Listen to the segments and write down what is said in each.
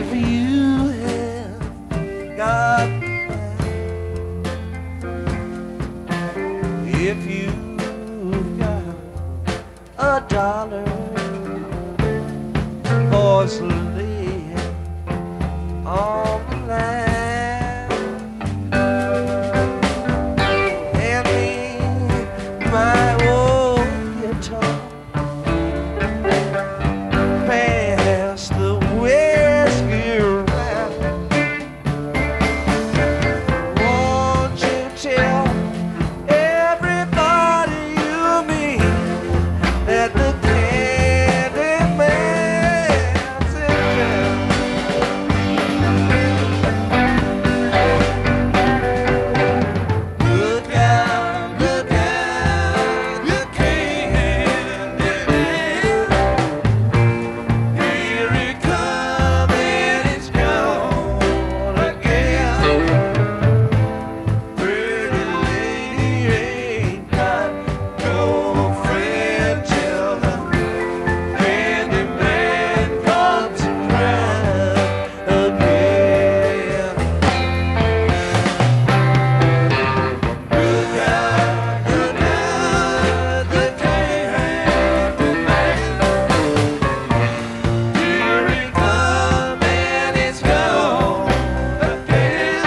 if you have got if you've got $1 for sleep on the line, hand me my old guitar, pass the whiskey around. Won't you tell everybody you meet that the candy man's in town? Look out, the candy man. Here he comes and he's gone again. Pretty lady ain't got no friend till the candy man comes around again. Look out, the candy man. Here he comes and he's gone again.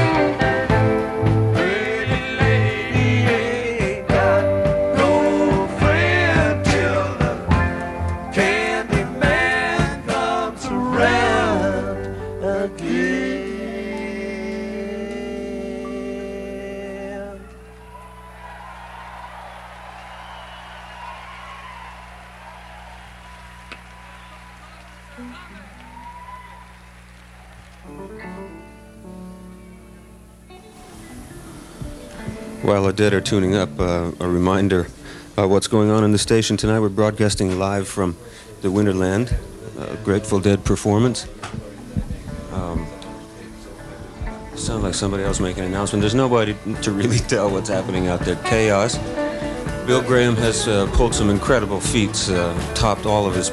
Pretty lady ain't got no friend till the candy man comes around again. While the dead are tuning up, a reminder about what's going on in the station tonight. We're broadcasting live from the Winterland, Grateful Dead performance. Sounds like somebody else making an announcement. There's nobody to really tell what's happening out there. Chaos. Bill Graham has pulled some incredible feats, topped all of his